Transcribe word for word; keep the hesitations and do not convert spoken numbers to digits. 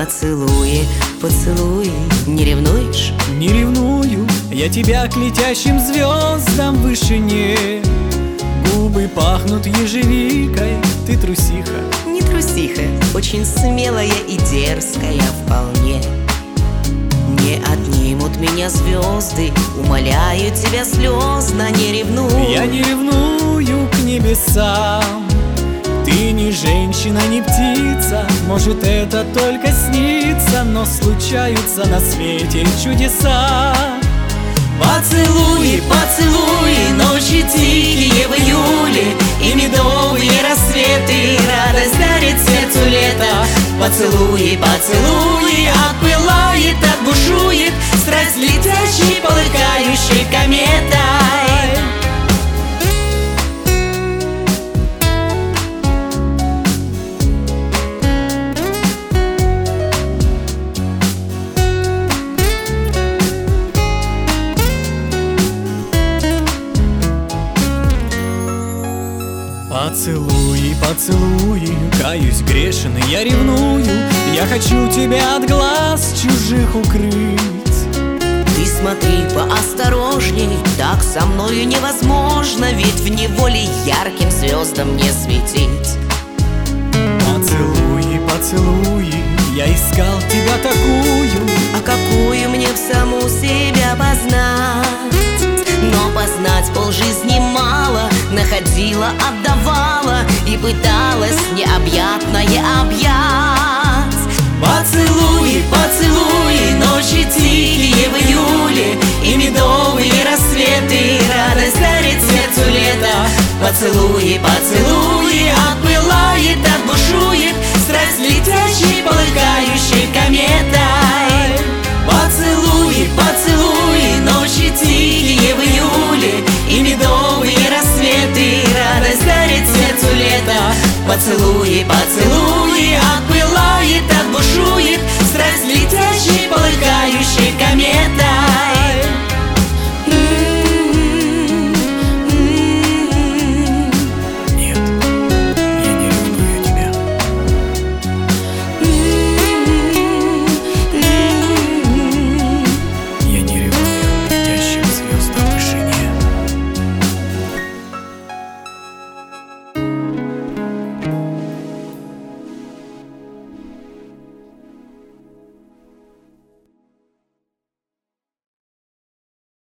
Поцелуи, поцелуи, не ревнуешь? Не ревную, я тебя к летящим звездам в вышине. Губы пахнут ежевикой, ты трусиха. Не трусиха, очень смелая и дерзкая вполне. Не отнимут меня звезды, умоляю тебя слезно, не ревнуй. Я не ревную к небесам. Ты не женщина, не птица, может, это только снится, но случаются на свете чудеса. Поцелуи, поцелуи, ночи тихие в июле, и медовые рассветы, радость дарит сердцу лето. Поцелуи, поцелуи, отпылает, отбушует страсть летящей, полыхающей кометой. Поцелуи, поцелуи, каюсь грешен, я ревную. Я хочу тебя от глаз чужих укрыть. Ты смотри поосторожней, так со мною невозможно, ведь в неволе ярким звездам не светить. Поцелуи, поцелуи, я искал тебя такую. А какую мне в саму себя познать? Но познать полжизни мало, находила, отдавала и пыталась необъятное объять. Поцелуи, поцелуи, ночи тихие в июле, и медовые рассветы, радость дарит сердцу лето. Поцелуи, поцелуи, отпылает, отбушует страсть летящей, полыхающей кометой. Поцелуи, поцелуи, ночи тихие в июле, и медовые рассветы, радость дарит сердцу лето. Поцелуи, поцелуи.